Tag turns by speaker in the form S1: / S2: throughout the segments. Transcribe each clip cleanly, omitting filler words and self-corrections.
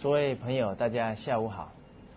S1: 诸位朋友，大家下午好。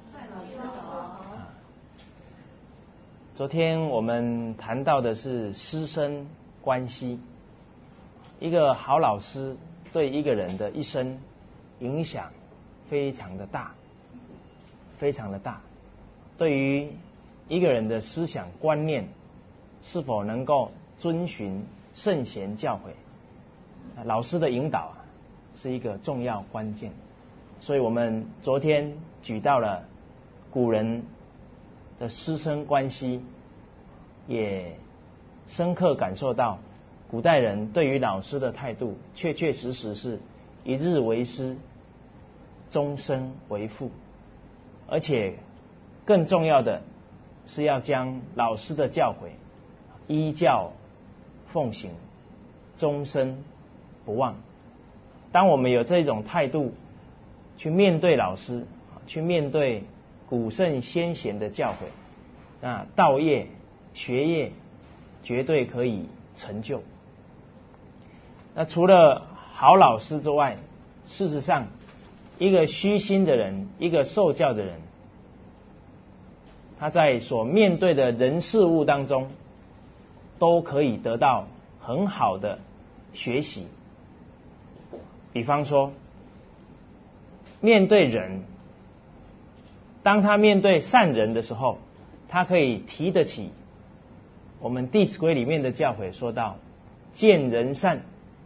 S1: 昨天我们谈到的是师生关系，一个好老师对一个人的一生影响非常的大，非常的大。对于一个人的思想观念是否能够遵循圣贤教诲，老师的引导是一个重要关键。所以我们昨天举到了古人的师生关系，也深刻感受到古代人对于老师的态度确确实实是一日为师，终身为父，而且更重要的是要将老师的教诲依教奉行，终身不忘。当我们有这种态度去面对老师，去面对古圣先贤的教诲，那道业学业绝对可以成就。那除了好老师之外，事实上一个虚心的人，一个受教的人，他在所面对的人事物当中都可以得到很好的学习。比方说面对人，当他面对善人的时候，他可以提得起我们《弟子规》里面的教诲说到，见人善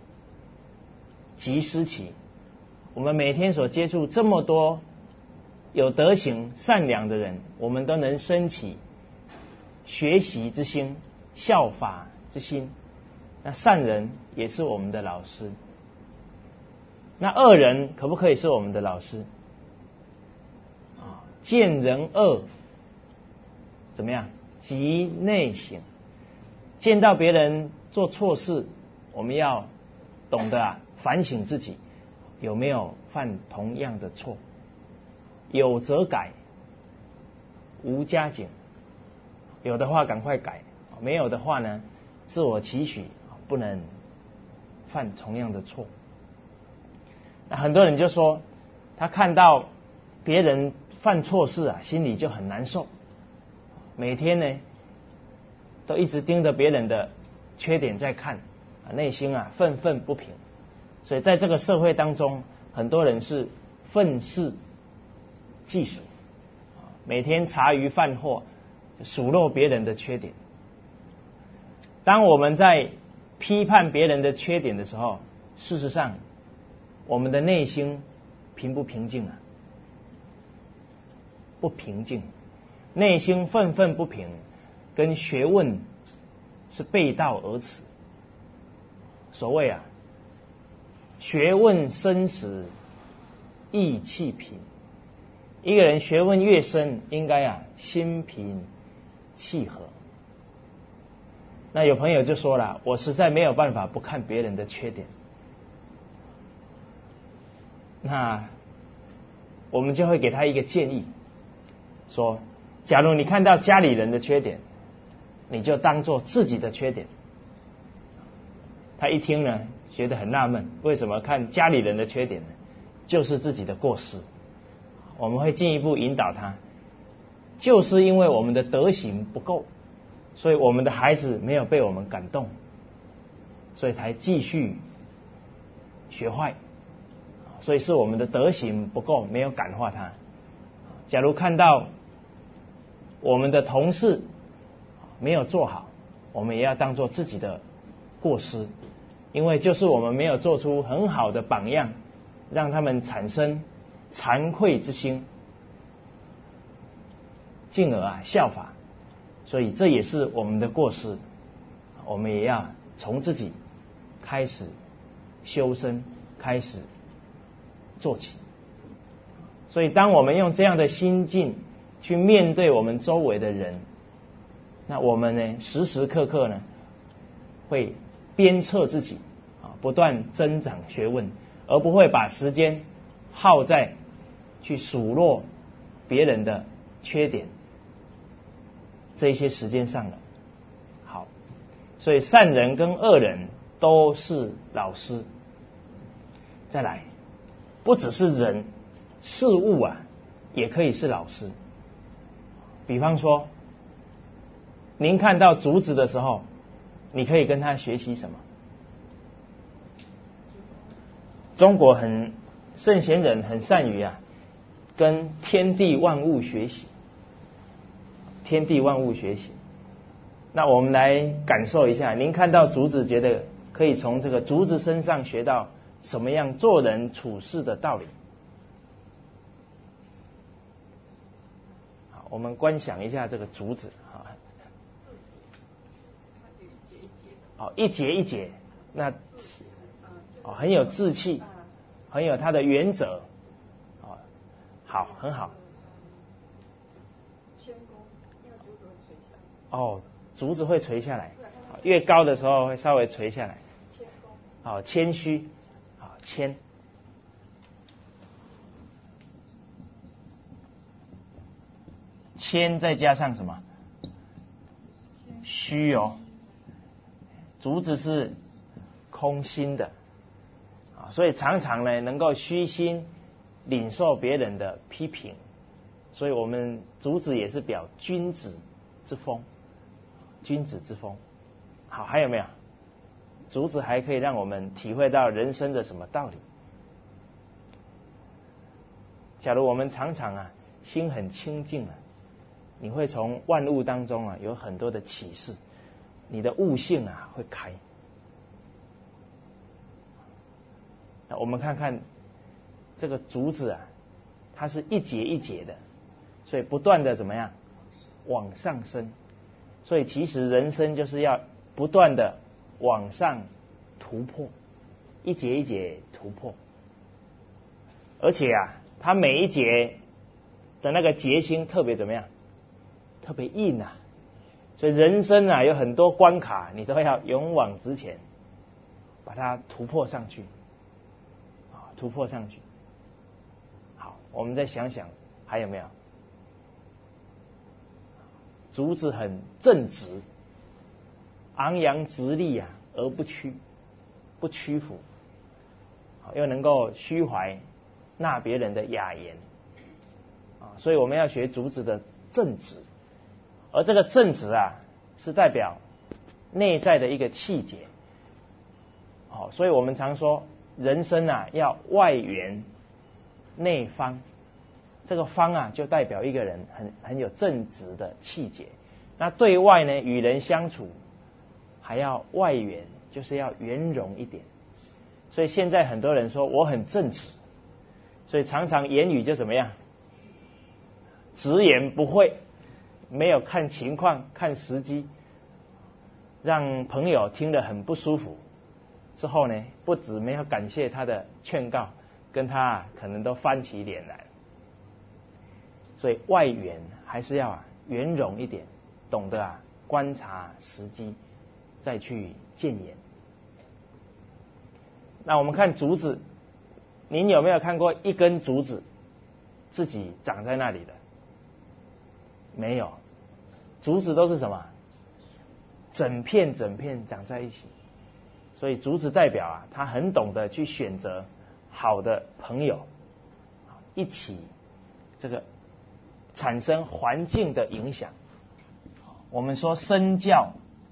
S1: 即思齐。我们每天所接触这么多有德行善良的人，我们都能升起学习之心，效法之心。那善人也是我们的老师，那恶人可不可以是我们的老师？见人恶怎么样？即内省。见到别人做错事，我们要懂得反省自己有没有犯同样的错，有则改，无加减。有的话赶快改，没有的话呢，自我期许不能犯同样的错。那很多人就说，他看到别人犯错事心里就很难受，每天呢都一直盯着别人的缺点在看，内心愤愤不平。所以在这个社会当中，很多人是愤世嫉俗，每天茶余饭后数落别人的缺点。当我们在批判别人的缺点的时候，事实上我们的内心平不平静不平静。内心愤愤不平跟学问是背道而驰。所谓学问深时意气平。一个人学问越深，应该心平气和。那有朋友就说了，我实在没有办法不看别人的缺点。那我们就会给他一个建议，说假如你看到家里人的缺点，你就当做自己的缺点。他一听呢，觉得很纳闷，为什么看家里人的缺点呢？就是自己的过失。我们会进一步引导他，就是因为我们的德行不够，所以我们的孩子没有被我们感动，所以才继续学坏。所以是我们的德行不够，没有感化他。假如看到我们的同事没有做好，我们也要当作自己的过失，因为就是我们没有做出很好的榜样，让他们产生惭愧之心，进而效法。所以这也是我们的过失，我们也要从自己开始修身，开始做起。所以当我们用这样的心境去面对我们周围的人，那我们呢时时刻刻呢会鞭策自己不断增长学问，而不会把时间耗在去数落别人的缺点这一些时间上了。好，所以善人跟恶人都是老师。再来，不只是人， 事物啊，也可以是老师。比方说，您看到竹子的时候，你可以跟他学习什么？中国圣贤人很善于跟天地万物学习，天地万物学习。那我们来感受一下，您看到竹子，觉得可以从这个竹子身上学到什么样做人处事的道理？好，我们观想一下这个竹子一节一节，那很有志气，很有它的原则，好，很好。竹子会垂下来，越高的时候会稍微垂下来。谦虚，谦。谦再加上什么？虚竹子是空心的所以常常呢能够虚心领受别人的批评，所以我们竹子也是表君子之风，君子之风。好，还有没有？竹子还可以让我们体会到人生的什么道理？假如我们常常心很清净你会从万物当中有很多的启示，你的悟性会开。那我们看看这个竹子它是一节一节的，所以不断的怎么样往上升。所以其实人生就是要不断的往上突破，一节一节突破。而且它每一节的那个结心特别怎么样？特别硬所以人生有很多关卡，你都要勇往直前，把它突破上去，突破上去。好，我们再想想还有没有？竹子很正直，昂扬直立而不屈服，又能够虚怀纳别人的雅言所以我们要学竹子的正直。而这个正直是代表内在的一个气节所以我们常说人生要外圆内方。这个方就代表一个人很有正直的气节。那对外呢，与人相处还要外圆，就是要圆融一点。所以现在很多人说我很正直，所以常常言语就怎么样？直言不讳，没有看情况看时机，让朋友听得很不舒服。之后呢，不止没有感谢他的劝告，跟他可能都翻起脸来。所以外圆还是要圆融一点，懂得观察时机，再去谏言。那我们看竹子，您有没有看过一根竹子自己长在那里的？没有，竹子都是什么？整片整片长在一起。所以竹子代表他很懂得去选择好的朋友，一起这个产生环境的影响。我们说身教、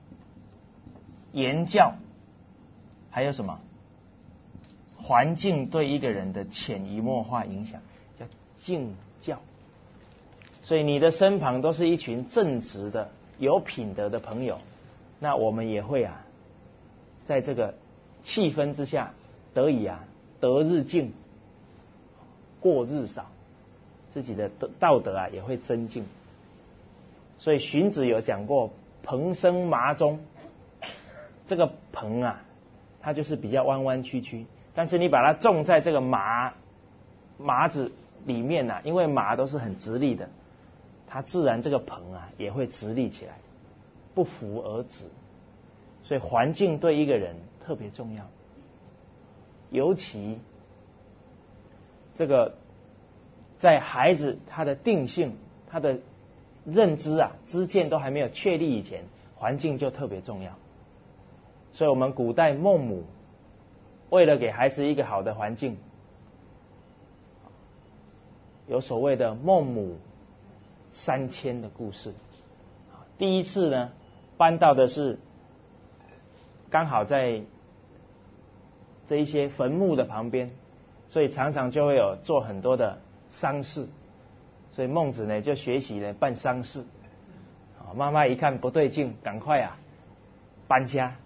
S1: 言教，还有什么？环境对一个人的潜移默化影响，叫敬教。所以你的身旁都是一群正直的、有品德的朋友，那我们也会在这个气氛之下得以得日进，过日少，自己的道德也会增进。所以荀子有讲过蓬生麻中，这个蓬它就是比较弯弯曲曲，但是你把它种在这个麻子里面因为麻都是很直立的，它自然这个蓬也会直立起来，不扶而直。所以环境对一个人特别重要，尤其这个在孩子他的定性、他的认知知见都还没有确立以前，环境就特别重要。所以我们古代孟母为了给孩子一个好的环境， 有所谓的孟母3000的故事。第一次呢，搬到的是刚好在这一些坟墓的旁边，所以常常就会有做很多的丧事，所以孟子呢就学习了办丧事。妈妈一看不对劲，赶快搬家。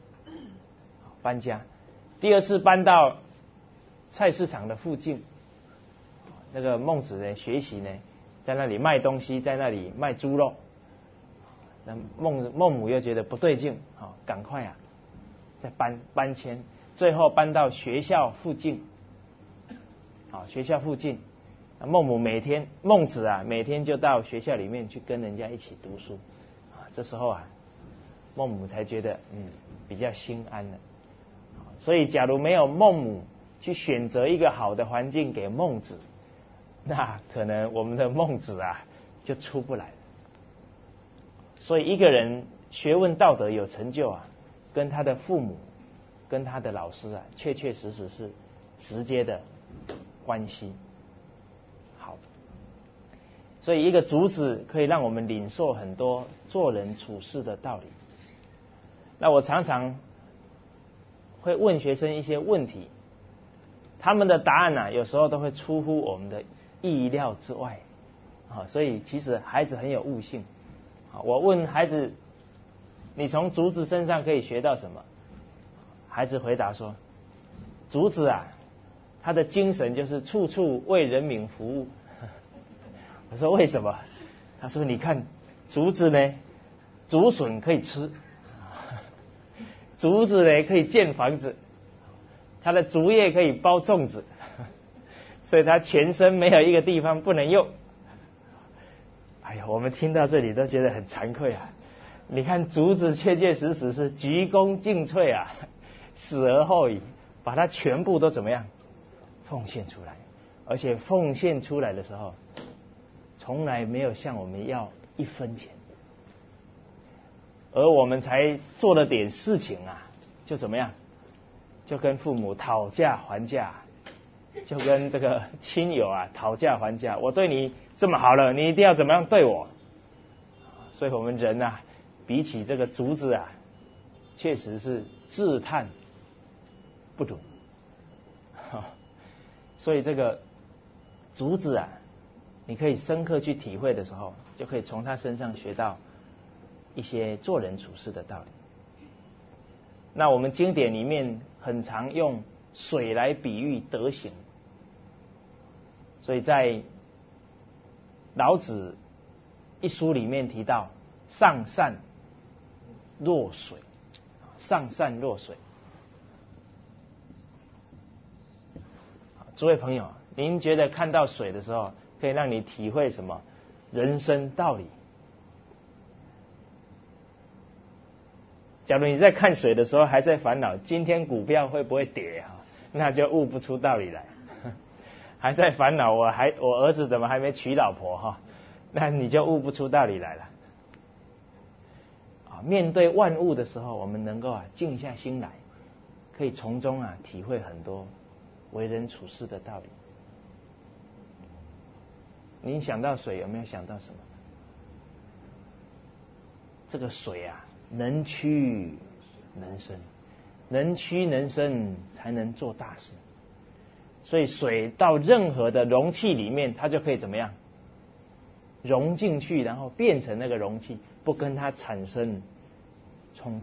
S1: 第二次搬到菜市场的附近，那个孟子呢学习呢，在那里卖东西，在那里卖猪肉。那孟母又觉得不对劲，赶快再搬迁，最后搬到学校附近。学校附近，孟子每天就到学校里面去跟人家一起读书。这时候孟母才觉得比较心安了。所以假如没有孟母去选择一个好的环境给孟子，那可能我们的孟子就出不来了。所以一个人学问道德有成就跟他的父母跟他的老师确确实实是直接的关系。好，所以一个竹子可以让我们领受很多做人处事的道理。那我常常会问学生一些问题，他们的答案有时候都会出乎我们的意料之外。所以其实孩子很有悟性。我问孩子，你从竹子身上可以学到什么？孩子回答说，竹子他的精神就是处处为人民服务。我说为什么？他说你看竹子呢，竹笋可以吃，竹子呢可以建房子，它的竹叶可以包粽子，所以它全身没有一个地方不能用。哎呀，我们听到这里都觉得很惭愧你看竹子确确实实是鞠躬尽瘁死而后已，把它全部都怎么样奉献出来，而且奉献出来的时候从来没有向我们要1分钱，而我们才做了点事情就怎么样，就跟父母讨价还价，就跟这个亲友讨价还价，我对你这么好了，你一定要怎么样对我。所以我们人比起这个竹子确实是自叹不如。所以这个竹子你可以深刻去体会的时候，就可以从他身上学到一些做人处事的道理。那我们经典里面很常用水来比喻德行，所以在老子一书里面提到上善若水。上善若水。诸位朋友，您觉得看到水的时候可以让你体会什么人生道理？假如你在看水的时候还在烦恼今天股票会不会跌那就悟不出道理来。还在烦恼我儿子怎么还没娶老婆那你就悟不出道理来了。面对万物的时候，我们能够静下心来，可以从中体会很多为人处事的道理。您想到水有没有想到什么？这个水能屈能伸，能屈能伸才能做大事。所以水到任何的容器里面，它就可以怎么样融进去，然后变成那个容器，不跟它产生冲突。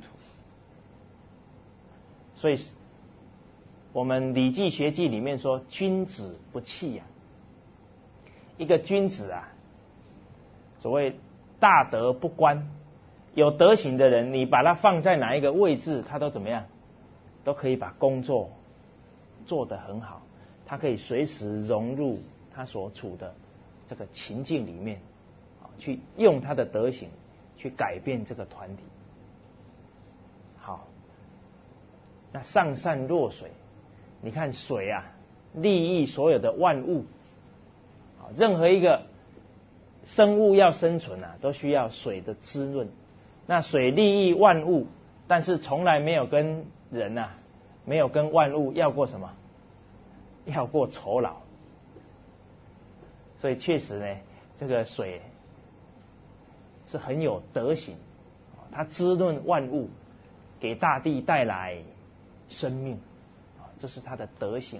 S1: 所以我们《礼记学记》里面说君子不器一个君子所谓大德不官，有德行的人，你把他放在哪一个位置，他都怎么样，都可以把工作做得很好，他可以随时融入他所处的这个情境里面，去用他的德行去改变这个团体。好，那上善若水，你看水利益所有的万物，任何一个生物要生存都需要水的滋润。那水利益万物，但是从来没有跟人没有跟万物要过什么？要过酬劳。 所以确实呢，这个水是很有德行，它滋润万物，给大地带来生命，这是它的德行。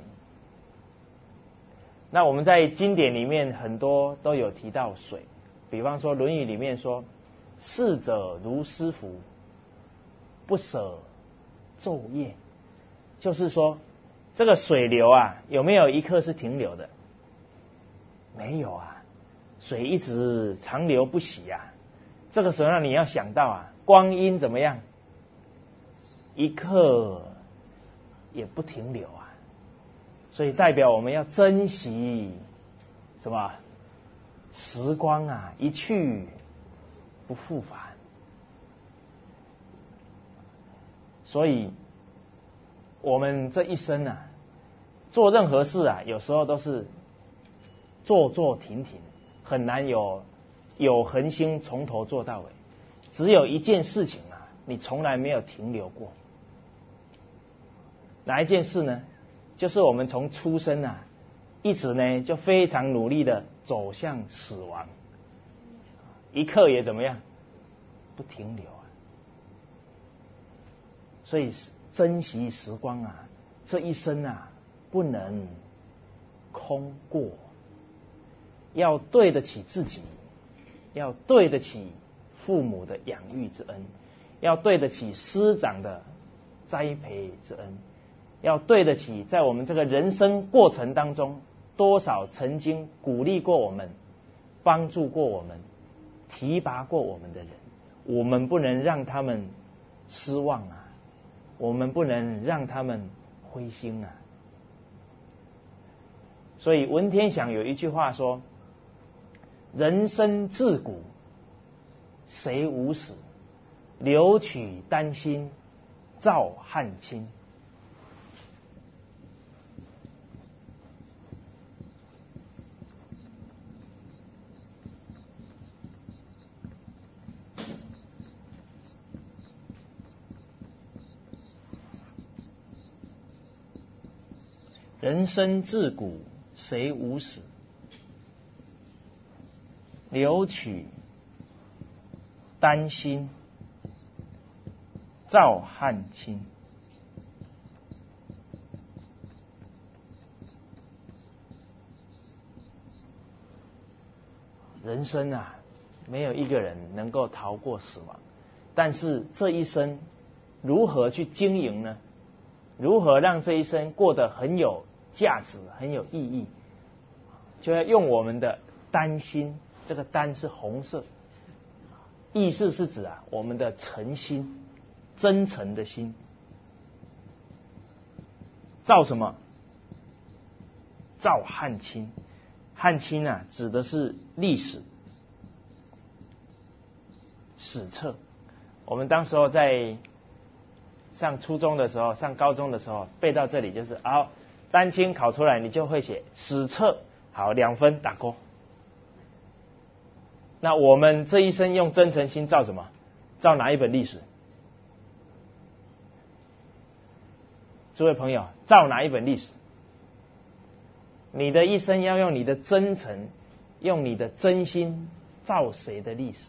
S1: 那我们在经典里面很多都有提到水，比方说《论语》里面说：“逝者如斯夫，不舍昼夜。”就是说，这个水流啊，有没有一刻是停留的？没有啊，水一直长流不息啊。这个时候你要想到啊，光阴怎么样？一刻也不停留啊。所以代表我们要珍惜什么？时光啊，一去不复返。所以我们这一生啊，做任何事啊，有时候都是坐坐停停，很难有恒心从头做到尾。只有一件事情啊，你从来没有停留过。哪一件事呢？就是我们从出生啊，一直呢就非常努力的走向死亡，一刻也怎么样不停留啊。所以珍惜时光啊，这一生啊不能空过，要对得起自己，要对得起父母的养育之恩，要对得起师长的栽培之恩，要对得起在我们这个人生过程当中多少曾经鼓励过我们、帮助过我们、提拔过我们的人，我们不能让他们失望啊，我们不能让他们灰心啊。所以文天祥有一句话说：“人生自古谁无死，留取丹心照汗青。”人生自古谁无死，留取丹心照汗青。人生啊，没有一个人能够逃过死亡，但是这一生如何去经营呢？如何让这一生过得很有价值、很有意义？就要用我们的丹心，这个丹是红色，意思是指啊我们的诚心，真诚的心。照什么？照汗青。汗青啊，指的是历史史册。我们当时候在上初中的时候，上高中的时候，背到这里就是好，丹青考出来，你就会写史册，好，2分打勾。那我们这一生用真诚心照什么？照哪一本历史？诸位朋友，照哪一本历史？你的一生要用你的真诚，用你的真心照谁的历史？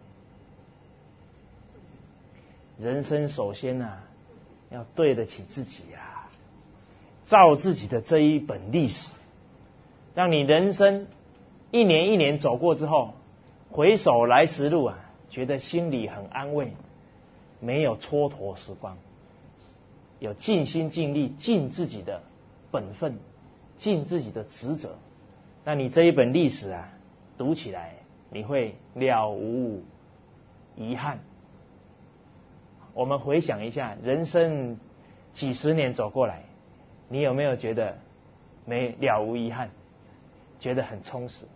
S1: 人生首先啊，要对得起自己啊，照自己的这一本历史，让你人生一年一年走过之后，回首来时路啊，觉得心里很安慰，没有蹉跎时光，有尽心尽力尽自己的本分，尽自己的职责。那你这一本历史啊，读起来你会了无遗憾。我们回想一下，人生几十年走过来，你有没有觉得了无遗憾，觉得很充实？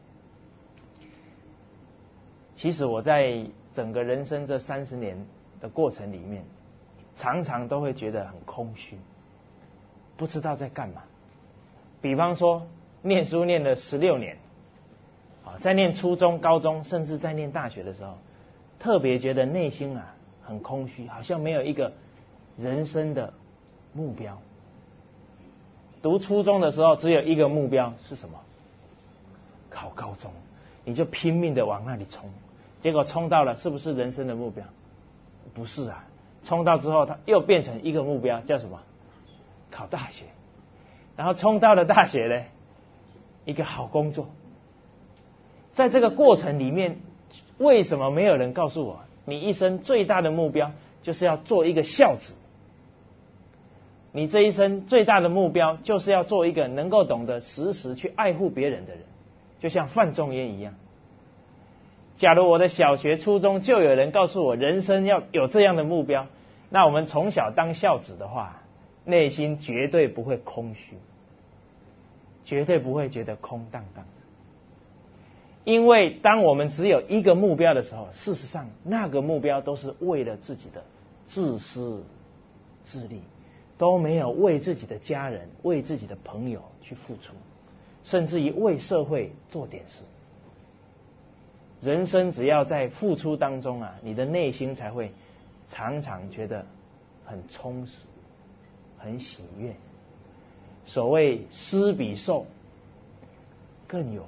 S1: 其实我在整个人生这30年的过程里面，常常都会觉得很空虚，不知道在干嘛。比方说念书念了16年，在念初中、高中，甚至在念大学的时候，特别觉得内心啊很空虚，好像没有一个人生的目标。读初中的时候只有一个目标是什么？ 考高中，你就拼命的往那里冲，结果冲到了，是不是人生的目标？不是啊，冲到之后，它又变成一个目标，叫什么？考大学。然后冲到了大学呢，一个好工作。在这个过程里面，为什么没有人告诉我，你一生最大的目标就是要做一个孝子？你这一生最大的目标就是要做一个能够懂得时时去爱护别人的人，就像范仲淹一样。假如我的小学、初中就有人告诉我人生要有这样的目标，那我们从小当孝子的话，内心绝对不会空虚，绝对不会觉得空荡荡的。因为当我们只有一个目标的时候，事实上那个目标都是为了自己的自私自利，都没有为自己的家人、为自己的朋友去付出，甚至于为社会做点事。人生只要在付出当中啊，你的内心才会常常觉得很充实、很喜悦。所谓施比受更有福。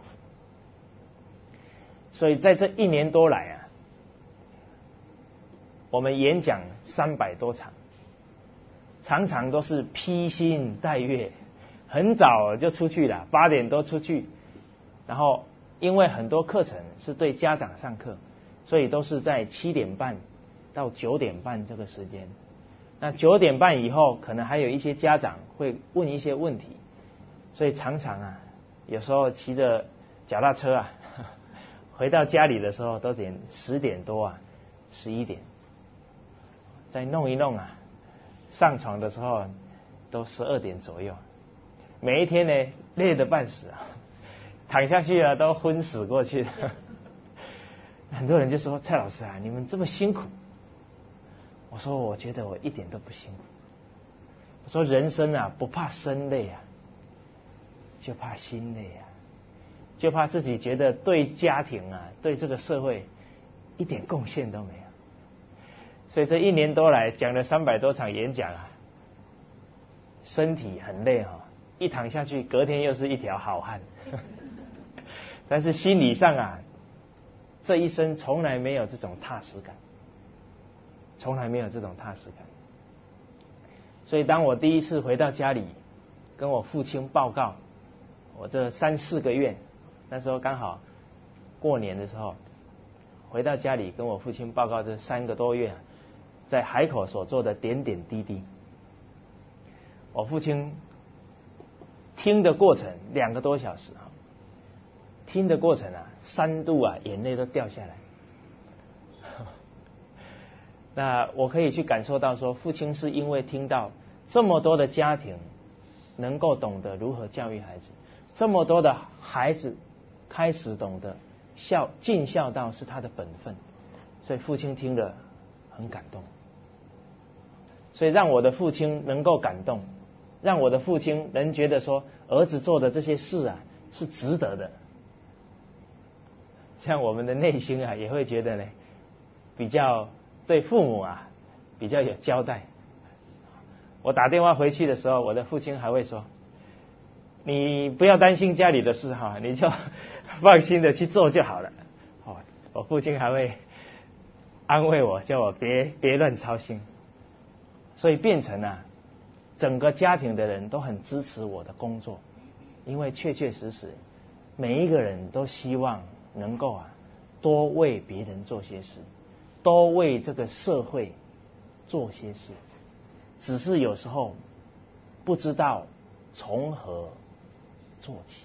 S1: 所以在这1年多来啊，我们演讲300多场，常常都是披星戴月，很早就出去了，8点多出去，然后因为很多课程是对家长上课，所以都是在7点半到9点半这个时间。那9点半以后，可能还有一些家长会问一些问题，所以常常啊，有时候骑着脚踏车啊，回到家里的时候都点10点多啊，11点，再弄一弄啊，上床的时候都12点左右。每一天呢，累得半死啊，躺下去了都昏死过去了。很多人就说：“蔡老师啊，你们这么辛苦。”我说：“我觉得我一点都不辛苦。”我说：“人生啊，不怕身累啊，就怕心累啊。”就怕自己觉得对家庭啊，对这个社会一点贡献都没有。所以这1年多来讲了300多场演讲啊，身体很累哈，一躺下去隔天又是一条好汉。但是心理上啊，这一生从来没有这种踏实感，从来没有这种踏实感。所以当我第一次回到家里跟我父亲报告我这3、4个月，那时候刚好过年的时候，回到家里跟我父亲报告这3个多月在海口所做的点点滴滴。我父亲听的过程2个多小时啊，听的过程啊，3度啊，眼泪都掉下来。那我可以去感受到说，父亲是因为听到这么多的家庭能够懂得如何教育孩子，这么多的孩子开始懂得尽孝道是他的本分，所以父亲听了很感动，所以让我的父亲能够感动，让我的父亲能觉得说儿子做的这些事啊是值得的，这样我们的内心啊也会觉得呢比较对父母啊比较有交代。我打电话回去的时候，我的父亲还会说：“你不要担心家里的事哈，你就放心的去做就好了。”我父亲还会安慰我，叫我别乱操心。所以变成啊，整个家庭的人都很支持我的工作，因为确确实实每一个人都希望能够啊多为别人做些事，多为这个社会做些事，只是有时候不知道从何做起。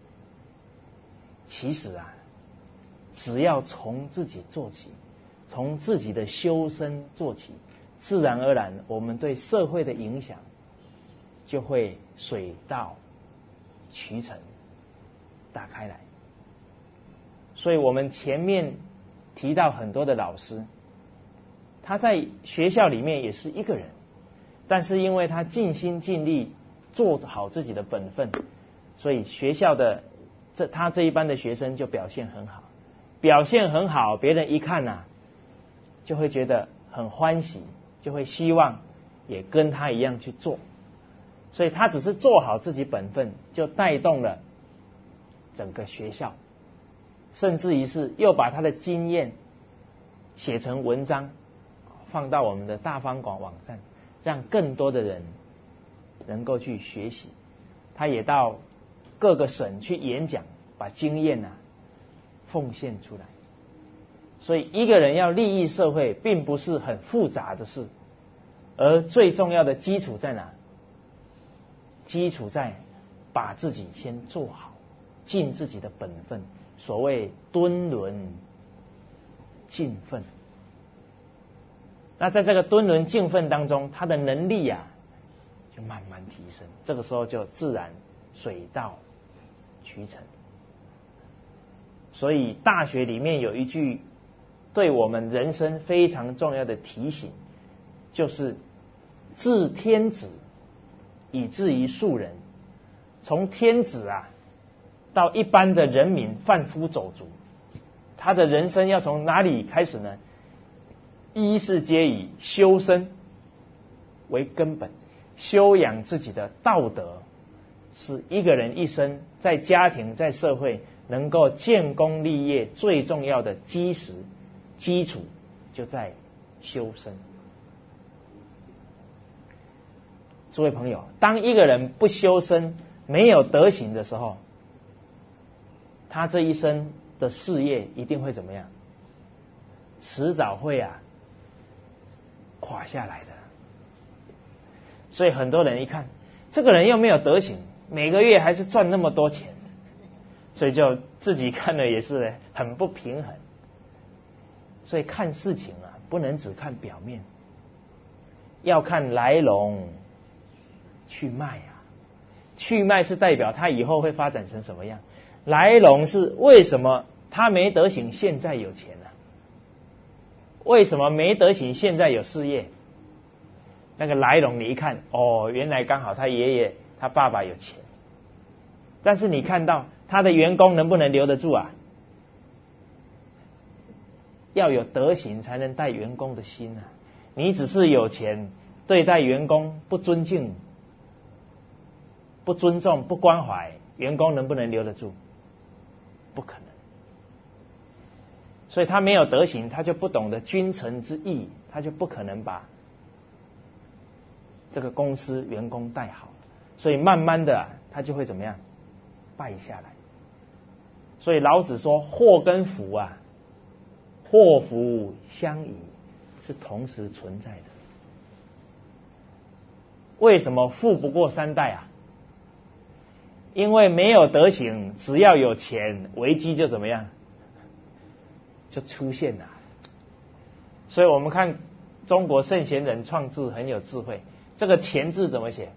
S1: 其实啊，只要从自己做起，从自己的修身做起，自然而然我们对社会的影响就会水到渠成打开来。所以我们前面提到很多的老师，他在学校里面也是一个人，但是因为他尽心尽力做好自己的本分，所以学校的他这一班的学生就表现很好，表现很好，别人一看啊就会觉得很欢喜，就会希望也跟他一样去做。所以他只是做好自己本分，就带动了整个学校甚至于是又把他的经验写成文章，放到我们的大方广网站，让更多的人能够去学习。他也到各个省去演讲，把经验奉献出来。所以一个人要利益社会，并不是很复杂的事，而最重要的基础在哪？基础在把自己先做好，尽自己的本分。所谓敦伦尽分。那在这个敦伦尽分当中，他的能力就慢慢提升，这个时候就自然水到渠成。所以大学里面有一句对我们人生非常重要的提醒，就是自天子以至于庶人。从天子到一般的人民贩夫走卒，他的人生要从哪里开始呢？一是皆以修身为根本，修养自己的道德，是一个人一生在家庭在社会能够建功立业最重要的基础，就在修身。诸位朋友，当一个人不修身，没有德行的时候，他这一生的事业一定会怎么样？迟早会垮下来的。所以很多人一看，这个人又没有德行，每个月还是赚那么多钱，所以就自己看了也是很不平衡。所以看事情不能只看表面，要看来龙去脉去脉是代表他以后会发展成什么样，来龙是为什么他没德行现在有钱为什么没德行现在有事业？那个来龙你一看，原来刚好他爷爷他爸爸有钱。但是你看到他的员工能不能留得住要有德行才能带员工的心你只是有钱，对待员工不尊敬、不尊重、不关怀，员工能不能留得住？不可能。所以他没有德行，他就不懂得君臣之义，他就不可能把这个公司员工带好。所以慢慢的他就会怎么样？败下来。所以老子说祸跟福祸福相依，是同时存在的。为什么富不过三代因为没有德行，只要有钱，危机就怎么样？就出现了。所以我们看中国圣贤人创制很有智慧，这个钱字怎么写？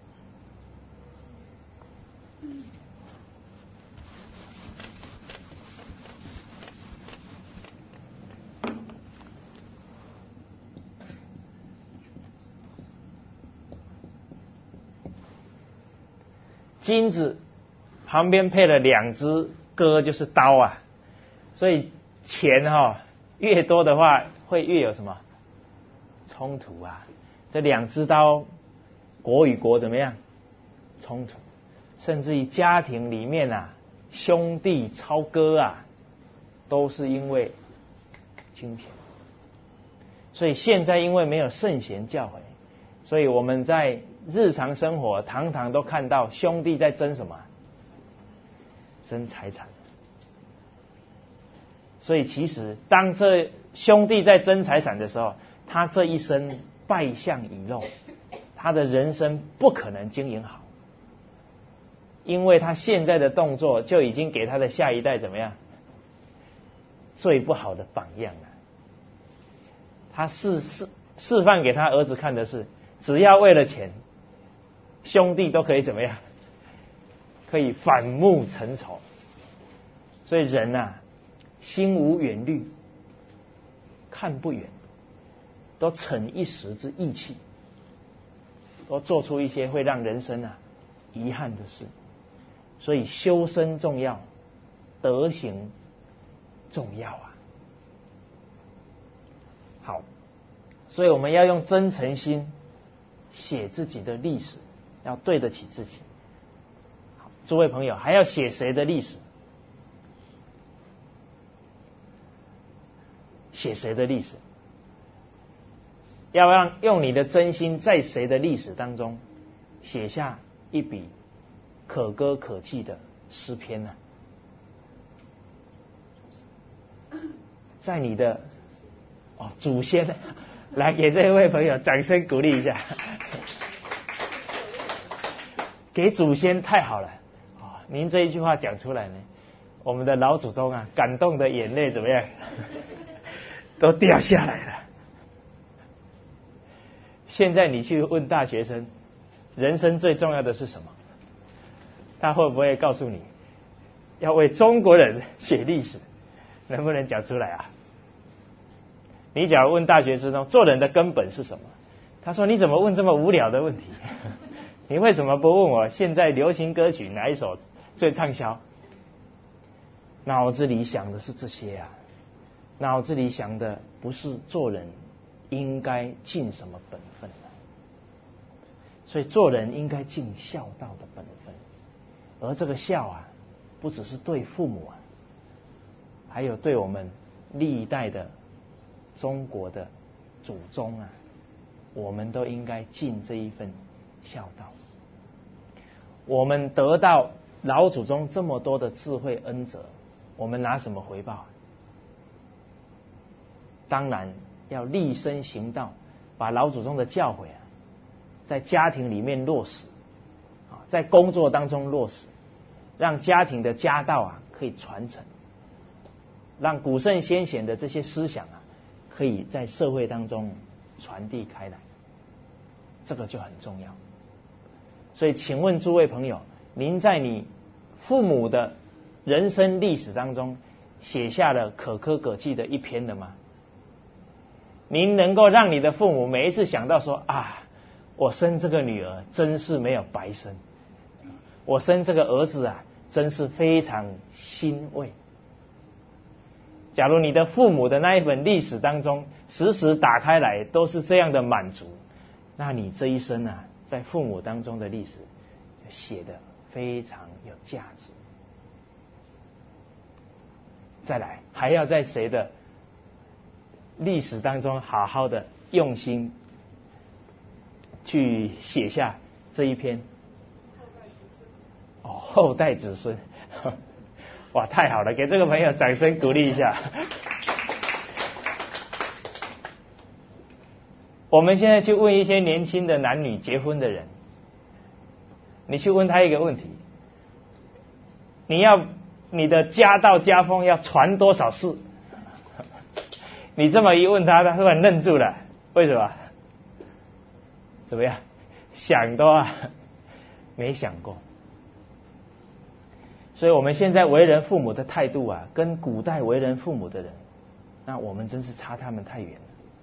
S1: 金子旁边配了两只戈，就是刀所以钱越多的话，会越有什么冲突这两只刀，国与国怎么样冲突？甚至于家庭里面兄弟操戈都是因为金钱。所以现在因为没有圣贤教诲，所以我们在日常生活常常都看到兄弟在争什么？争财产。所以其实当这兄弟在争财产的时候，他这一生败相已露，他的人生不可能经营好，因为他现在的动作就已经给他的下一代怎么样？最不好的榜样他示范给他儿子看的是，只要为了钱，兄弟都可以怎么样？可以反目成仇。所以人心无远虑，看不远，都逞一时之意气，都做出一些会让人生遗憾的事。所以修身重要，德行重要好，所以我们要用真诚心写自己的历史，要对得起自己。好，诸位朋友，还要写谁的历史？ 写谁的历史？要让用你的真心在谁的历史当中写下一笔可歌可泣的诗篇呢？在你的祖先，来给这位朋友掌声鼓励一下。给祖先太好了您这一句话讲出来呢，我们的老祖宗啊，感动的眼泪怎么样？都掉下来了。现在你去问大学生，人生最重要的是什么？他会不会告诉你，要为中国人写历史？能不能讲出来啊？你假如问大学生做人的根本是什么？他说你怎么问这么无聊的问题？你为什么不问我现在流行歌曲哪一首最畅销？脑子里想的是这些啊，脑子里想的不是做人应该尽什么本分啊。所以做人应该尽孝道的本分，而这个孝啊，不只是对父母啊，还有对我们历代的中国的祖宗啊，我们都应该尽这一份孝道。我们得到老祖宗这么多的智慧恩泽，我们拿什么回报？当然要立身行道，把老祖宗的教诲啊，在家庭里面落实，在工作当中落实，让家庭的家道啊可以传承，让古圣先贤的这些思想啊，可以在社会当中传递开来，这个就很重要。所以请问诸位朋友，您在你父母的人生历史当中写下了可歌可泣的一篇了吗？您能够让你的父母每一次想到说啊，我生这个女儿真是没有白生，我生这个儿子啊真是非常欣慰。假如你的父母的那一本历史当中时时打开来都是这样的满足，那你这一生啊在父母当中的历史就写得非常有价值。再来，还要在谁的历史当中好好的用心去写下这一篇后代子孙。哇，太好了，给这个朋友掌声鼓励一下。我们现在去问一些年轻的男女结婚的人，你去问他一个问题，你的家道家风要传多少世？你这么一问他，他突然愣住了，为什么？怎么样？想都没想过。所以我们现在为人父母的态度啊，跟古代为人父母的人，那我们真是差他们太远了。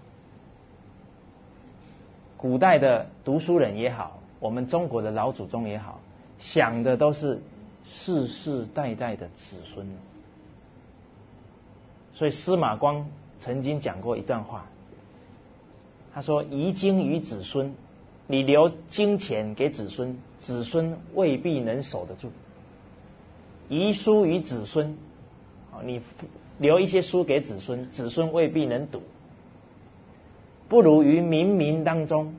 S1: 古代的读书人也好，我们中国的老祖宗也好，想的都是世世代代的子孙。所以司马光曾经讲过一段话，他说遗经于子孙，你留金钱给子孙，子孙未必能守得住；遗书于子孙，你留一些书给子孙，子孙未必能读。不如于冥冥当中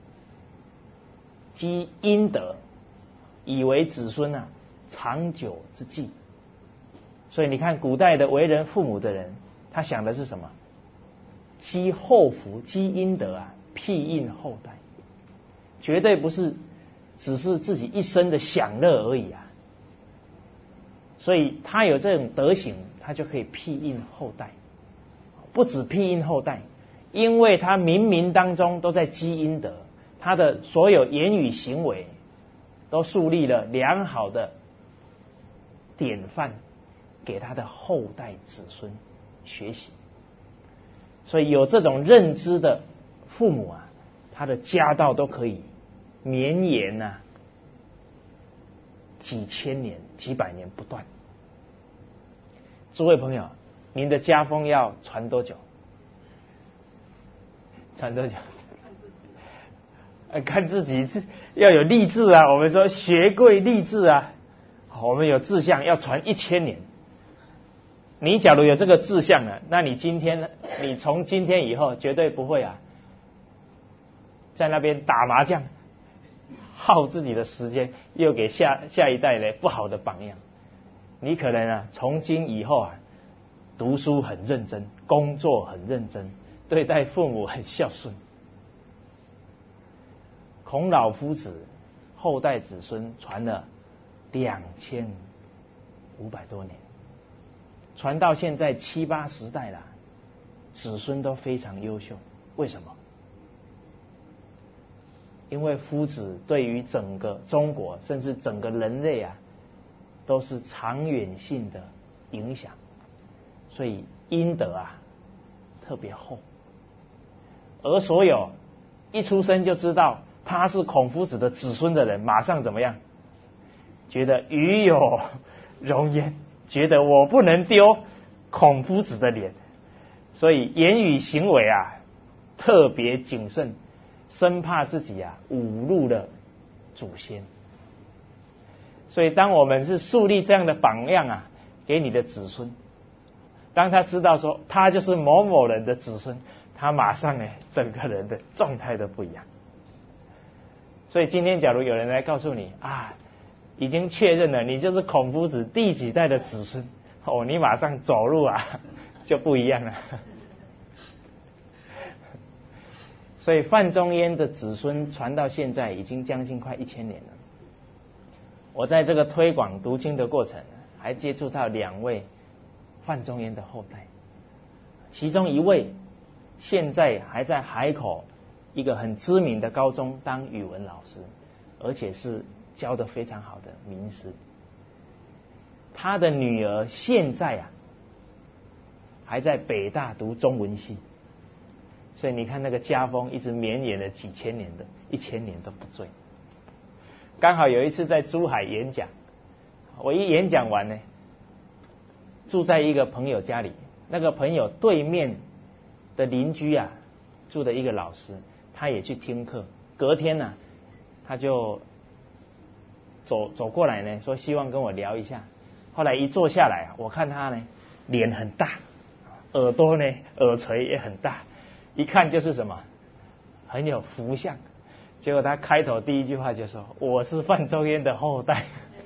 S1: 积阴德，以为子孙啊长久之计。所以你看古代的为人父母的人，他想的是什么？积后福，积阴德啊，庇荫后代，绝对不是只是自己一生的享乐而已啊。所以他有这种德行，他就可以庇荫后代。不止庇荫后代，因为他冥冥当中都在积阴德，他的所有言语行为都树立了良好的典范给他的后代子孙学习。所以有这种认知的父母啊，他的家道都可以绵延啊几千年几百年不断。诸位朋友，您的家风要传多久？传多久？看自己要有立志啊！我们说学贵立志啊，我们有志向要传1000年。 你假如有这个志向了，那你从今天以后绝对不会在那边打麻将，耗自己的时间，又给下一代呢不好的榜样。你可能从今以后读书很认真，工作很认真，对待父母很孝顺。孔老夫子后代子孙传了2500多年，传到现在70-80代了，子孙都非常优秀。为什么？因为夫子对于整个中国甚至整个人类都是长远性的影响，所以阴德特别厚。而所有一出生就知道他是孔夫子的子孙的人，马上怎么样？觉得与有荣焉，觉得我不能丢孔夫子的脸，所以言语行为特别谨慎，生怕自己侮辱了祖先。所以当我们是树立这样的榜样给你的子孙，当他知道说他就是某某人的子孙，他马上整个人的状态都不一样。所以今天假如有人来告诉你已经确认了你就是孔夫子第几代的子孙，你马上走路就不一样了。所以范仲淹的子孙传到现在已经将近快1000年了。我在这个推广读经的过程，还接触到2位范仲淹的后代，其中一位现在还在海口一个很知名的高中当语文老师，而且是教得非常好的名师。他的女儿现在还在北大读中文系，所以你看那个家风一直绵延了几千年的，1000年都不坠。刚好有一次在珠海演讲，我一演讲完呢，住在一个朋友家里，那个朋友对面的邻居住的一个老师，他也去听课。隔天他就走过来呢，说希望跟我聊一下。后来一坐下来我看他呢脸很大，耳朵呢耳垂也很大，一看就是什么很有福相。结果他开头第一句话就说：“我是范仲淹的后代。”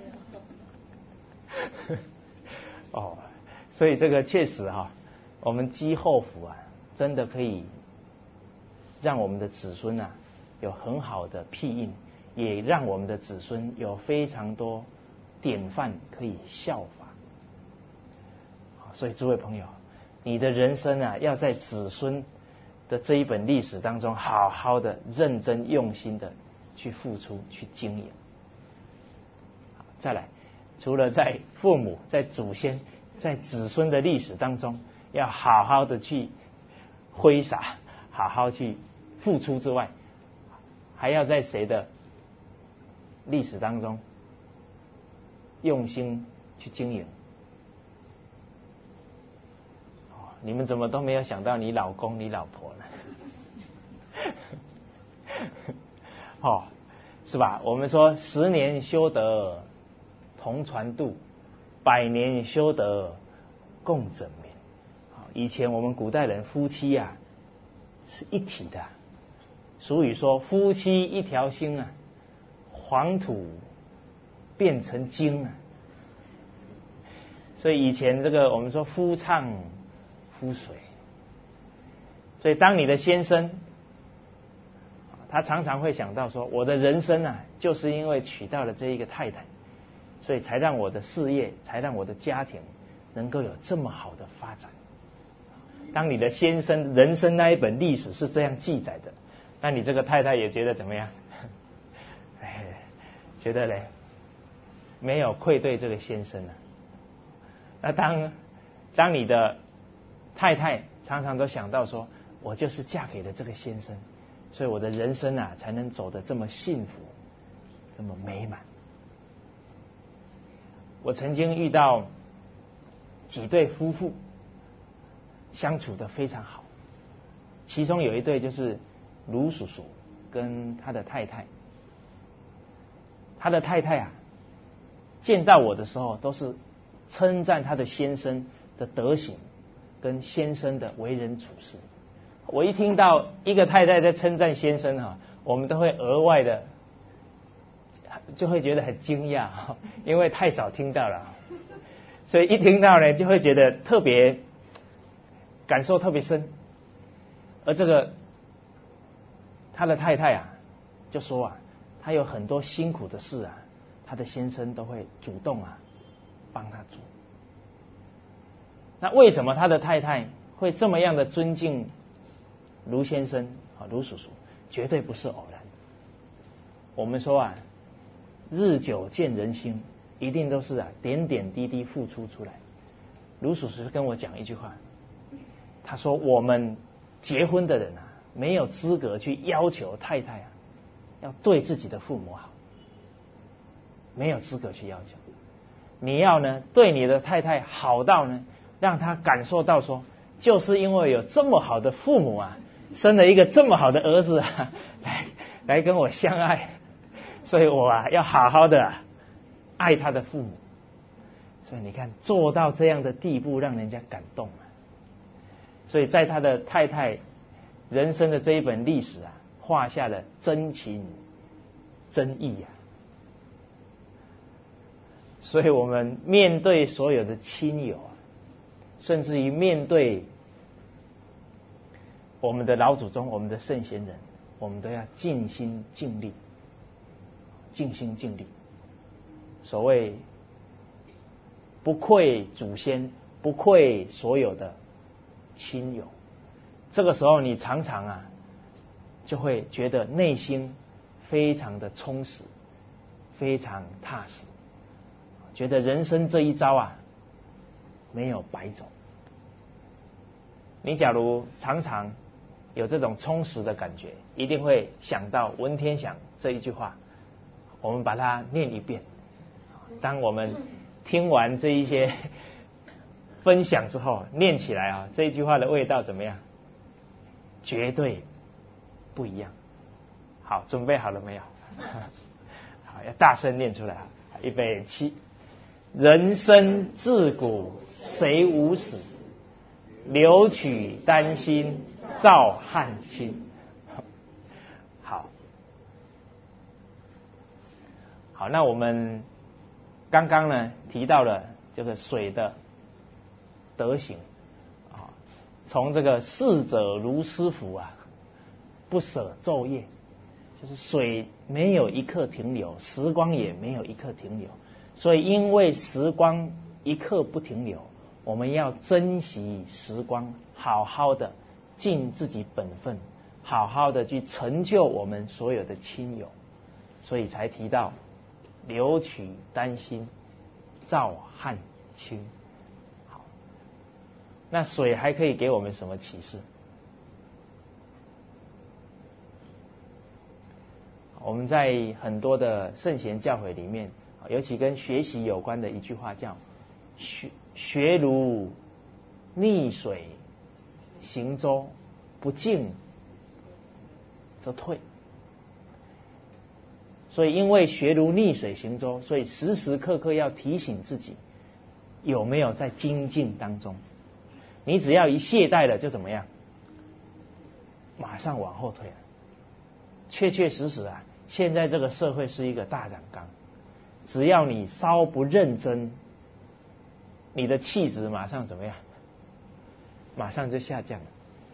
S1: 所以这个确实我们积后福真的可以让我们的子孙有很好的庇荫，也让我们的子孙有非常多典范可以效法。所以诸位朋友，你的人生要在子孙的这一本历史当中好好的认真用心的去付出去经营。再来，除了在父母在祖先在子孙的历史当中要好好的去挥洒，好好去付出之外，还要在谁的历史当中用心去经营。你们怎么都没有想到你老公你老婆呢？是吧？我们说10年修得同船渡，100年修得共枕眠。以前我们古代人夫妻是一体的，俗语说夫妻一条心黄土变成金所以以前这个我们说夫唱夫随。所以当你的先生他常常会想到说，我的人生就是因为娶到了这一个太太，所以才让我的事业，才让我的家庭能够有这么好的发展。当你的先生人生那一本历史是这样记载的，那你这个太太也觉得怎么样？觉得没有愧对这个先生那当你的太太常常都想到说，我就是嫁给了这个先生，所以我的人生才能走得这么幸福，这么美满。我曾经遇到几对夫妇相处得非常好，其中有一对就是卢叔叔跟他的太太。他的太太见到我的时候都是称赞他的先生的德行跟先生的为人处事。我一听到一个太太在称赞先生哈，我们都会额外的就会觉得很惊讶，因为太少听到了，所以一听到呢，就会觉得特别感受特别深。而这个他的太太啊，就说啊，他有很多辛苦的事啊，他的先生都会主动啊帮他做。那为什么他的太太会这么样的尊敬卢先生啊，卢叔叔？绝对不是偶然。我们说啊，日久见人心，一定都是啊点点滴滴付出出来。卢叔叔跟我讲一句话，他说我们结婚的人啊，没有资格去要求太太啊要对自己的父母好，没有资格去要求。你要呢对你的太太好到呢，让她感受到说，就是因为有这么好的父母啊，生了一个这么好的儿子啊，来跟我相爱，所以我啊要好好的爱他的父母。所以你看做到这样的地步，让人家感动啊。所以在他的太太人生的这一本历史啊，画下了真情真意啊。所以我们面对所有的亲友啊，甚至于面对我们的老祖宗、我们的圣贤人，我们都要尽心尽力，尽心尽力。所谓不愧祖先，不愧所有的亲友。这个时候你常常啊，就会觉得内心非常的充实，非常踏实，觉得人生这一遭啊没有白走。你假如常常有这种充实的感觉，一定会想到文天祥这一句话，我们把它念一遍。当我们听完这一些分享之后，念起来啊，这一句话的味道怎么样？绝对不一样。好，准备好了没有？好，要大声念出来。预备起。人生自古谁无死，留取丹心照汗青。好，那我们刚刚呢提到了这个水的德行啊，从这个逝者如斯夫啊，不舍昼夜，就是水没有一刻停留，时光也没有一刻停留。所以因为时光一刻不停留，我们要珍惜时光，好好的尽自己本分，好好的去成就我们所有的亲友。所以才提到留取丹心照汗青。好，那水还可以给我们什么启示？我们在很多的圣贤教诲里面，尤其跟学习有关的一句话叫学如逆水行舟，不进则退。所以因为学如逆水行舟，所以时时刻刻要提醒自己有没有在精进当中。你只要一懈怠了，就怎么样？马上往后退了。确确实实啊，现在这个社会是一个大染缸，只要你稍不认真，你的气质马上怎么样？马上就下降了。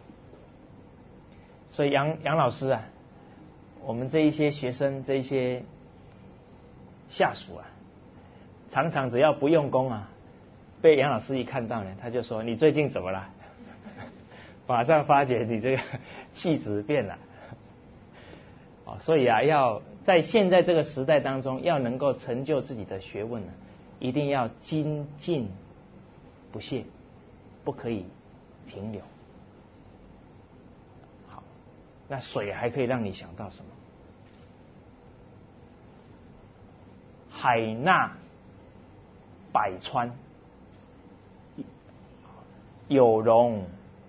S1: 所以杨老师啊，我们这一些学生，这一些下属啊，常常只要不用功啊，被杨老师一看到呢，他就说：“你最近怎么了？”马上发觉你这个气质变了。所以啊，要在现在这个时代当中，要能够成就自己的学问呢，一定要精进不懈，不可以停留。好，那水还可以让你想到什么？海纳百川，有容。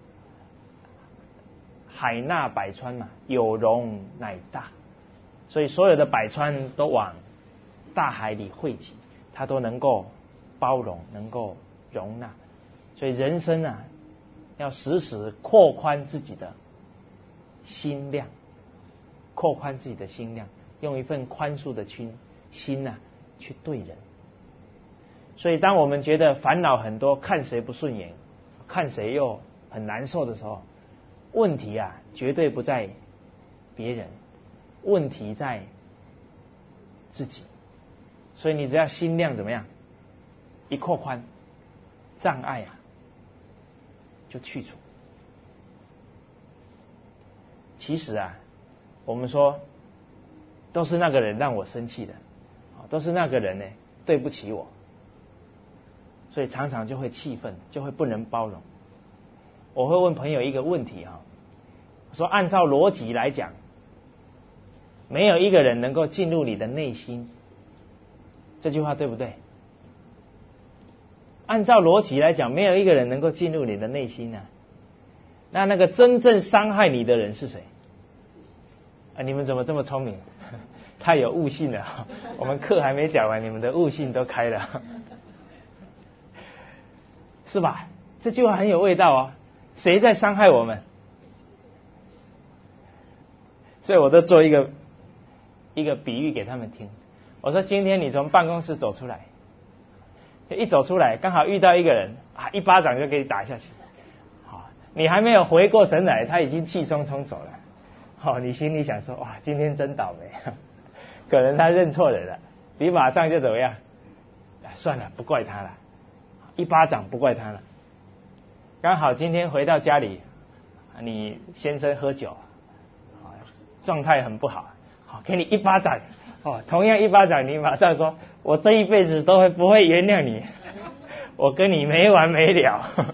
S1: 海纳百川嘛，有容乃大。所以所有的百川都往大海里汇集，它都能够包容，能够容纳。 所以人生啊，要时时扩宽自己的心量，扩宽自己的心量，用一份宽恕的心啊去对人。所以当我们觉得烦恼很多，看谁不顺眼，看谁又很难受的时候，问题啊绝对不在别人，问题在自己。所以你只要心量怎么样，一扩宽，障碍啊就去除。其实啊，我们说都是那个人让我生气的，都是那个人呢对不起我，所以常常就会气愤，就会不能包容。我会问朋友一个问题啊，说按照逻辑来讲，没有一个人能够进入你的内心，这句话对不对？按照逻辑来讲，没有一个人能够进入你的内心啊。那个真正伤害你的人是谁？你们怎么这么聪明？太有悟性了，我们课还没讲完，你们的悟性都开了，是吧？这句话很有味道啊。谁在伤害我们？所以我都做一个比喻给他们听。我说今天你从办公室走出来，一走出来刚好遇到一个人啊，一巴掌就给你打下去。好，你还没有回过神来，他已经气冲冲走了。好，你心里想说哇，今天真倒霉，可能他认错人了。你马上就怎么样？算了，不怪他了，一巴掌不怪他了。刚好今天回到家里，你先生喝酒，状态很不好，好，给你一巴掌。同样一巴掌，你马上说我这一辈子都不会原谅你，我跟你没完没了。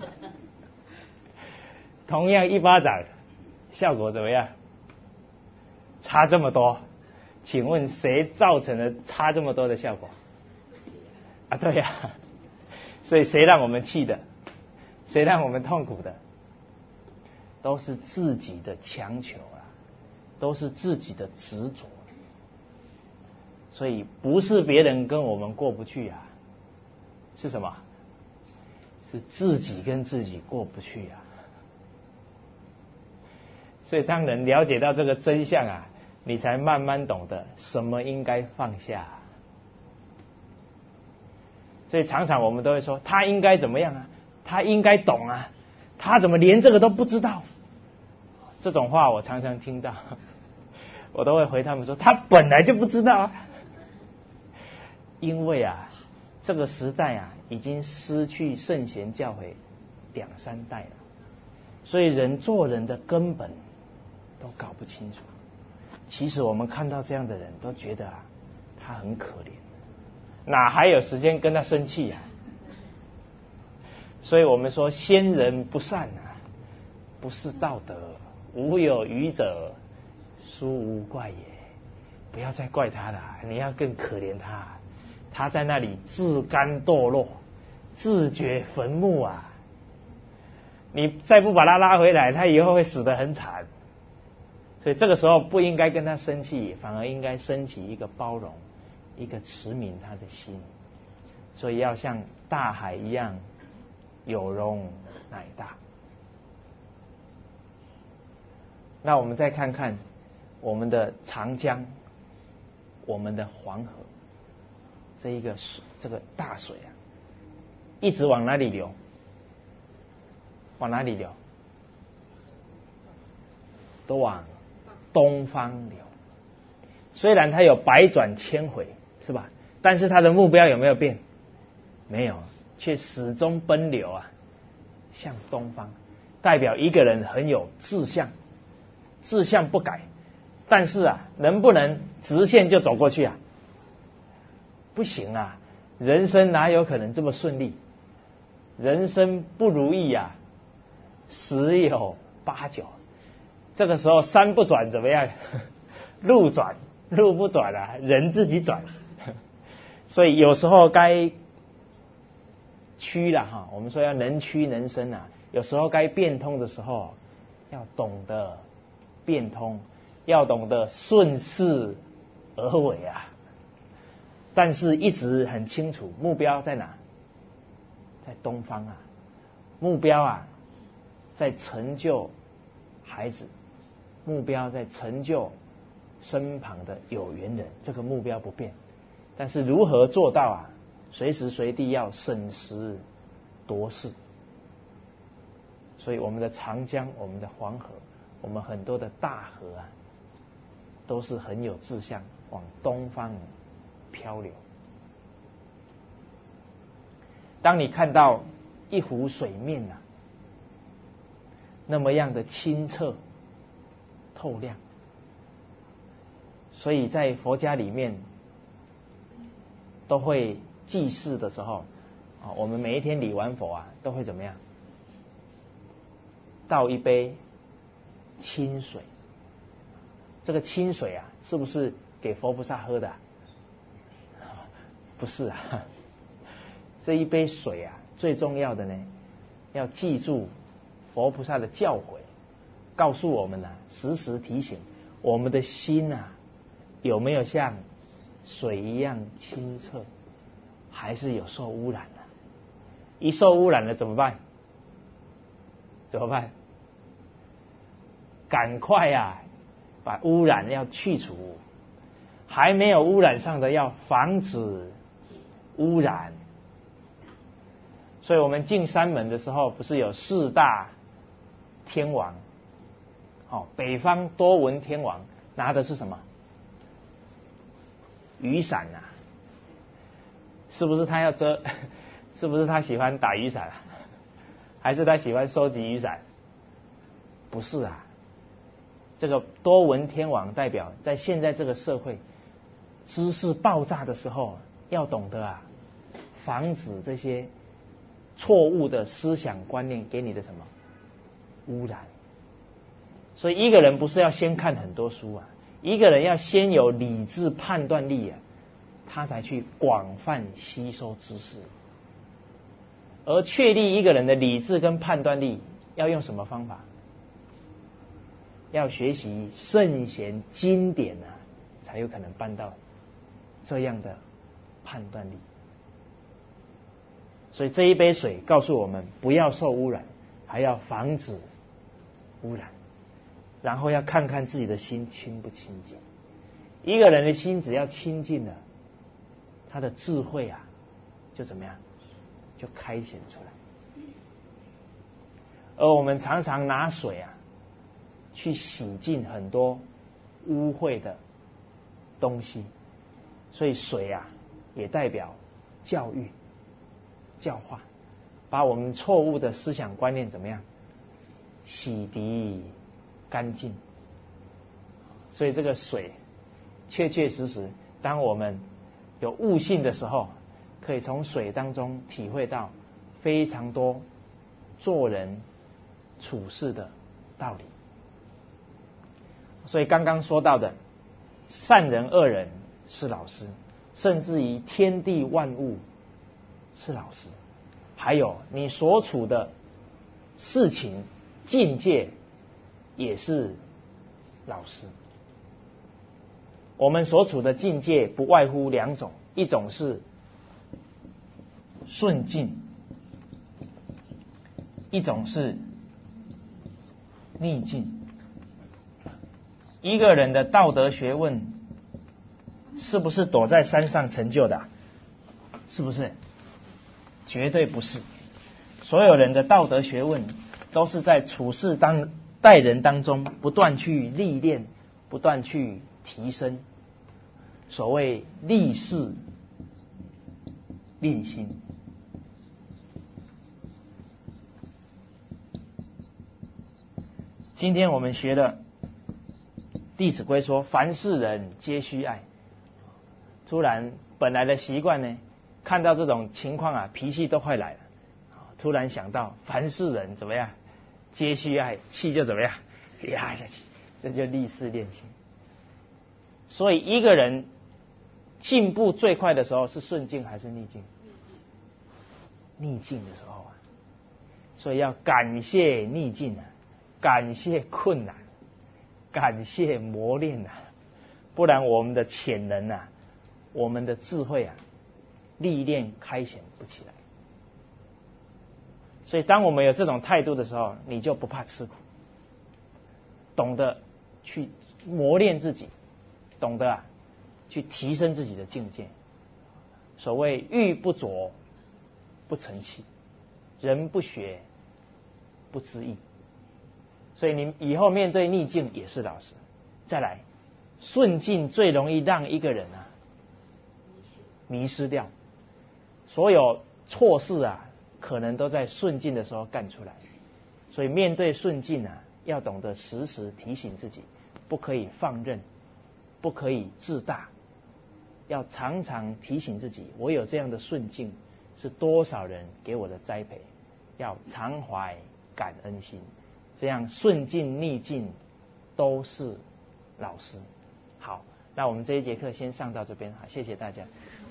S1: 同样一巴掌，效果怎么样？差这么多，请问谁造成了差这么多的效果？啊，对呀，所以谁让我们气的？谁让我们痛苦的？都是自己的强求啊，都是自己的执着。所以不是别人跟我们过不去啊，是什么？是自己跟自己过不去啊。所以当人了解到这个真相啊，你才慢慢懂得什么应该放下。所以常常我们都会说他应该怎么样啊，他应该懂啊，他怎么连这个都不知道？这种话我常常听到，我都会回他们说他本来就不知道啊。因为啊，这个时代啊，已经失去圣贤教诲2、3代了，所以人做人的根本都搞不清楚。其实我们看到这样的人都觉得啊，他很可怜，哪还有时间跟他生气啊？所以我们说先人不善啊，不是道德，无有愚者，殊无怪也。不要再怪他了，你要更可怜他。他在那里自甘堕落，自掘坟墓啊！你再不把他拉回来，他以后会死得很惨。所以这个时候不应该跟他生气，反而应该升起一个包容，一个慈悯他的心。所以要像大海一样，有容乃大。那我们再看看我们的长江，我们的黄河。这个大水啊，一直往哪里流？往哪里流？都往东方流。虽然它有百转千回，是吧？但是它的目标有没有变？没有，却始终奔流啊，向东方，代表一个人很有志向，志向不改。但是啊，能不能直线就走过去啊？不行啊，人生哪有可能这么顺利？人生不如意啊，十有八九。这个时候山不转怎么样？路转，路不转啊，人自己转。所以有时候该屈了哈，我们说要能屈能伸啊。有时候该变通的时候，要懂得变通，要懂得顺势而为啊。但是一直很清楚目标在哪，在东方啊。 目标啊，在成就孩子，目标在成就身旁的有缘人，这个目标不变。但是如何做到啊？随时随地要审时度势。所以我们的长江、我们的黄河、我们很多的大河啊，都是很有志向，往东方漂流。当你看到一湖水面啊，那么样的清澈透亮，所以在佛家里面都会祭祀的时候啊，我们每一天礼完佛啊，都会怎么样？倒一杯清水。这个清水啊，是不是给佛菩萨喝的啊？不是啊，这一杯水啊，最重要的呢，要记住佛菩萨的教诲，告诉我们啊，时时提醒我们的心啊，有没有像水一样清澈，还是有受污染了？一受污染了怎么办？怎么办？赶快啊，把污染要去除，还没有污染上的要防止污染。所以我们进山门的时候，不是有4大天王？北方多闻天王拿的是什么？雨伞啊，是不是他要遮？是不是他喜欢打雨伞啊？还是他喜欢收集雨伞？不是啊，这个多闻天王代表在现在这个社会知识爆炸的时候，要懂得啊，防止这些错误的思想观念给你的什么污染。所以一个人不是要先看很多书啊，一个人要先有理智判断力啊，他才去广泛吸收知识。而确立一个人的理智跟判断力，要用什么方法？要学习圣贤经典啊，才有可能办到这样的判断力。所以这一杯水告诉我们，不要受污染，还要防止污染，然后要看看自己的心清不清净。一个人的心只要清净了，他的智慧啊，就怎么样？就开显出来。而我们常常拿水啊，去洗净很多污秽的东西，所以水啊，也代表教育、教化，把我们错误的思想观念怎么样洗涤干净。所以这个水，确确实实，当我们有悟性的时候，可以从水当中体会到非常多做人处事的道理。所以刚刚说到的善人恶人是老师，甚至于天地万物是老师，还有你所处的事情境界也是老师。我们所处的境界不外乎2种，一种是顺境，一种是逆境。一个人的道德学问是不是躲在山上成就的？是不是？绝对不是。所有人的道德学问都是在处事待人当中不断去历练，不断去提升。所谓立事令心。今天我们学的《弟子规》说，凡是人皆须爱。突然本来的习惯呢，看到这种情况啊，脾气都快来了。突然想到，凡是人怎么样，皆须爱，气就怎么样压下去，这就立事练心。所以一个人进步最快的时候是顺境还是逆境？逆境的时候啊，所以要感谢逆境啊，感谢困难，感谢磨练啊，不然我们的潜能啊，我们的智慧啊，历练开显不起来。 所以当我们有这种态度的时候，你就不怕吃苦，懂得去磨练自己，懂得去提升自己的境界。所谓玉不琢不成器，人不学不知义。所以你以后面对逆境也是老实。再来，顺境最容易让一个人迷失掉，所有错事可能都在顺境的时候干出来。所以面对顺境要懂得时时提醒自己，不可以放任，不可以自大，要常常提醒自己，我有这样的顺境是多少人给我的栽培，要常怀感恩心，这样顺境逆境都是老师。好，那我们这一节课先上到这边，好，谢谢大家。